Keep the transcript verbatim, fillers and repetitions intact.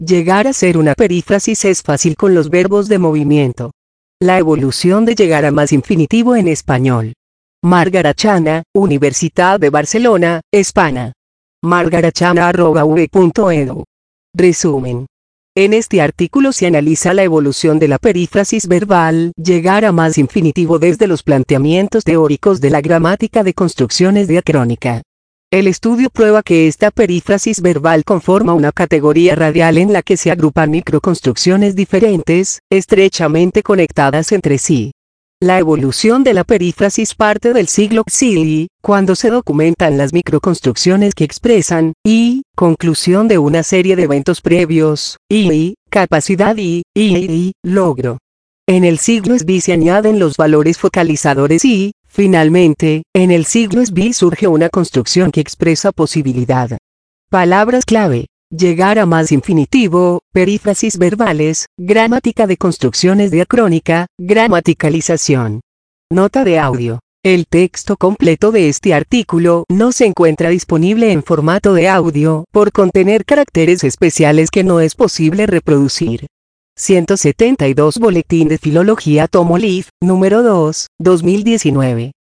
Llegar a ser una perífrasis es fácil con los verbos de movimiento. La evolución de llegar a más infinitivo en español. Margarachana, Universidad de Barcelona, España. margarachana arroba v punto edu. Resumen. En este artículo se analiza la evolución de la perífrasis verbal, llegar a más infinitivo desde los planteamientos teóricos de la gramática de construcciones diacrónica. El estudio prueba que esta perífrasis verbal conforma una categoría radial en la que se agrupan microconstrucciones diferentes, estrechamente conectadas entre sí. La evolución de la perífrasis parte del siglo Xili, cuando se documentan las microconstrucciones que expresan, y, conclusión de una serie de eventos previos, y, capacidad y, y, y, logro. En el siglo Esbi se añaden los valores focalizadores y, finalmente, en el siglo Esbi surge una construcción que expresa posibilidad. Palabras clave. Llegar a más infinitivo, perífrasis verbales, gramática de construcciones diacrónica, gramaticalización. Nota de audio. El texto completo de este artículo no se encuentra disponible en formato de audio, por contener caracteres especiales que no es posible reproducir. ciento setenta y dos Boletín de Filología Tomo Liv, número dos, dos mil diecinueve.